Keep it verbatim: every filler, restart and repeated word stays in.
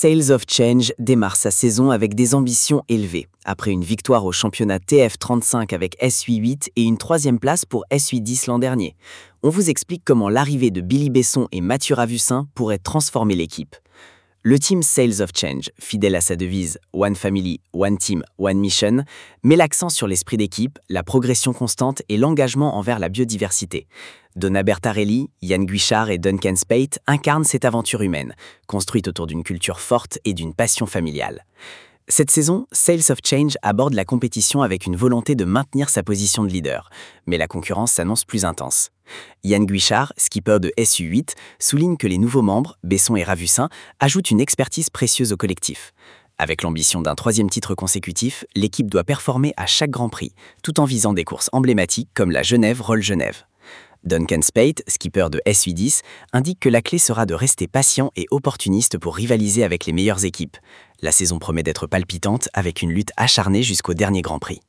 Sails of Change démarre sa saison avec des ambitions élevées, après une victoire au championnat T F trente-cinq avec S huit huit et une troisième place pour S huit dix l'an dernier. On vous explique comment l'arrivée de Billy Besson et Mathieu Ravussin pourrait transformer l'équipe. Le team Sails of Change, fidèle à sa devise One Family, One Team, One Mission, met l'accent sur l'esprit d'équipe, la progression constante et l'engagement envers la biodiversité. Donna Bertarelli, Yann Guichard et Duncan Speight incarnent cette aventure humaine, construite autour d'une culture forte et d'une passion familiale. Cette saison, Sails of Change aborde la compétition avec une volonté de maintenir sa position de leader, mais la concurrence s'annonce plus intense. Yann Guichard, skipper de S U huit, souligne que les nouveaux membres, Besson et Ravussin, ajoutent une expertise précieuse au collectif. Avec l'ambition d'un troisième titre consécutif, l'équipe doit performer à chaque Grand Prix, tout en visant des courses emblématiques comme la Genève-Roll-Genève. Duncan Speight, skipper de S huit dix, indique que la clé sera de rester patient et opportuniste pour rivaliser avec les meilleures équipes. La saison promet d'être palpitante avec une lutte acharnée jusqu'au dernier Grand Prix.